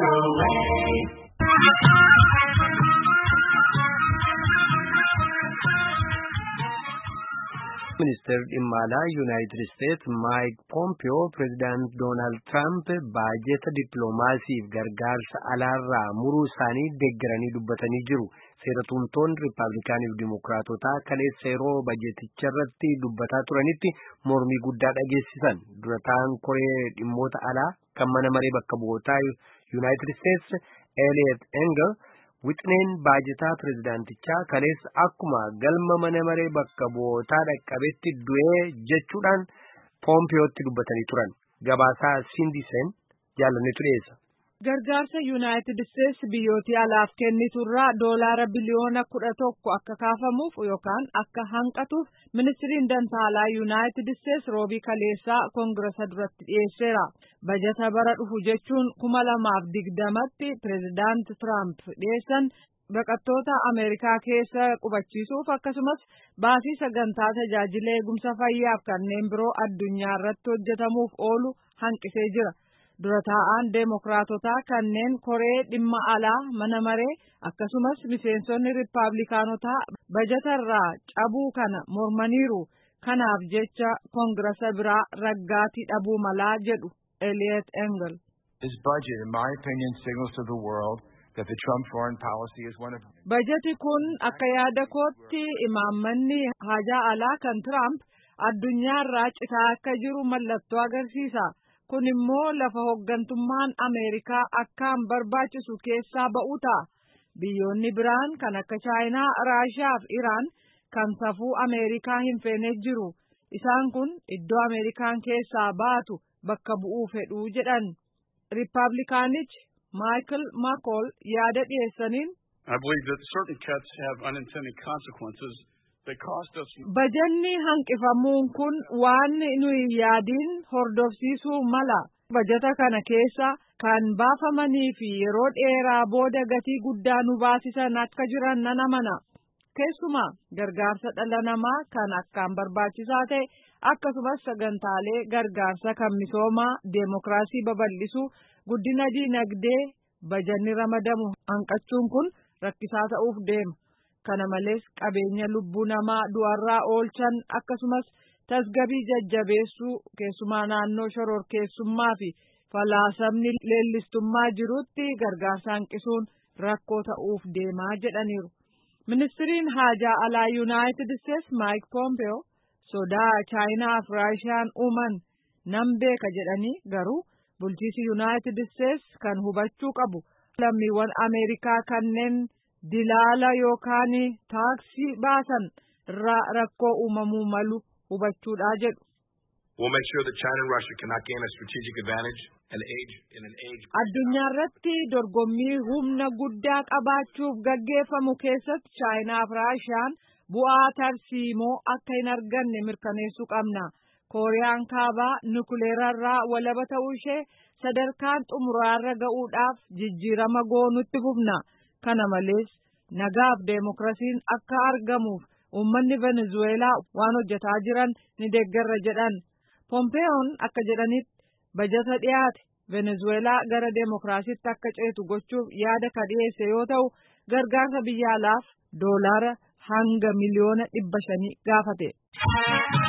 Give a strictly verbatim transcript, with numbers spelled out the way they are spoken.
O A. Minister Imala United States Mike Pompeo President Donald Trump baajeta diploomaasii fi gargaarsa alaarraa muruu isaanii deeggaranii dubbatanii jiru. Seeratumtoonni Riippaabilikaanii fi Dimookiraatotaa kaleessa yeroo baajeticha irratti dubbataa turanitti mormii guddaa dhageessisan. Durataan koree dhimmoota alaa kan mana maree bakka bu'ootaa United States Eliot Engel wixneen baajetaa pirezidaantichaa kaleessa akkuma galma mana maree bakka bu'ootaa dhaqqabetti du'ee jechuudhaan Pompeyootti dubbatanii turan. Gabaasaa Sindisen jaalannetu dhiyeessa. Gargaarsa United States biyyoota alaaf kenniturraa doolaara biliyoona kudha tokko akka kaafamuuf yookaan akka hanqatuuf ministiriin dantaalaa United States roobii kaleessaa koongirasa duratti dhiyeesseera. Bajata bara dhufu jechuun kuma lamaaf digdamatti pirezidaant Trump dhiyeessan baqattoota Ameerikaa keessa qubachiisuuf akkasumas baasii sagantaa tajaajila eegumsa fayyaaf kanneen biroo addunyaa irratti hojjetamuuf oolu hanqisee jira. Dura taa'aan Deemokiraatotaa kanneen koree dhimma alaa mana maree akkasumas miseensonni Riippaabilikaanotaa bajatarraa cabuu kana mormaniiru. Kanaaf jecha koongirasa biraa raggaatii dhabuu malaa jedhu Eliot Engel. This budget, in my opinion, signals to the world that the Trump foreign policy is one of. Bajati kun akka yaada kootti imaammanni haajaa alaa kan Trump addunyaarraa citaa akka jiru mallattoo agarsiisa. Kun immoo lafa hooggantummaan Ameerikaa akkaan barbaachisu keessaa ba'u ta'a. Biyyoonni biraan kan akka Chaayinaa, Raashiyaa fi Iraan kan safuu Ameerikaa hin feene jiru. Isaan kun iddoo Ameerikaan keessaa baatu bakka bu'uu fedhuu jedhan. Riippaabilikaanichi Michael McCaul yaada dhiyeessaniin. I believe that certain cuts have unintended consequences. Bajanni hanqifamuun kun waan nuyi yaadiin hordofsiisuu mala. Bajata kana keessa kan baafamanii fi yeroo dheeraa booda gatii guddaa nu baasisan akka jiran nan amana. Keessumaa gargaarsa dhala namaa kan akkaan barbaachisaa ta'e akkasumas sagantaalee gargaarsa kan misoomaa deemokiraasii babal'isuu guddina diinagdee bajanni ramadamu hanqachuun kun rakkisaa ta'uuf deema. Kana malees qabeenya lubbuu namaa du'arraa oolchan akkasumas tasgabii jajjabeessuu keessumaa naannoo shororkeessummaa fi falaasamni leellistummaa jirutti gargaarsa hanqisuun rakkoo ta'uuf deemaa jedhaniiru. Ministiriin haajaa alaa United States Mike Pompeo sodaa Chaayinaa fi Raashiyaan uuman nan beeka jedhanii garuu bulchiinsi United States kan hubachuu qabu lammiiwwan Ameerikaa kanneen dilaala yookaan taaksii baasan irraa rakkoo uumamuu malu hubachuudha jedhu. We'll make sure that China and Russia cannot gain a strategic advantage and age in an age. Addunyaa irratti dorgommii humna guddaa qabaachuuf gaggeeffamu keessatti Chaayinaa fi Raashiyaan bu'aa tarsiimoo akka hin arganne mirkaneessuu qabna. Kooriyaan kaabaa nukuleerarraa walaba ta'uu ishee sadarkaan xumuraarra ga'uudhaaf jijjiirama goonutti fufna. Kana malees nagaaf deemokiraasiin akka argamuuf uummanni Venezuelaa waan hojjetaa jiran ni deeggarra jedhan. Pompeoon akka jedhanitti bajata dhiyaate Venezuelaa gara deemokiraasiitti akka ceetu gochuuf yaada ka dhiyeesse yoo ta'u gargaarsa biyya alaaf doolaara hanga miliyoona dhibba shanii gaafate.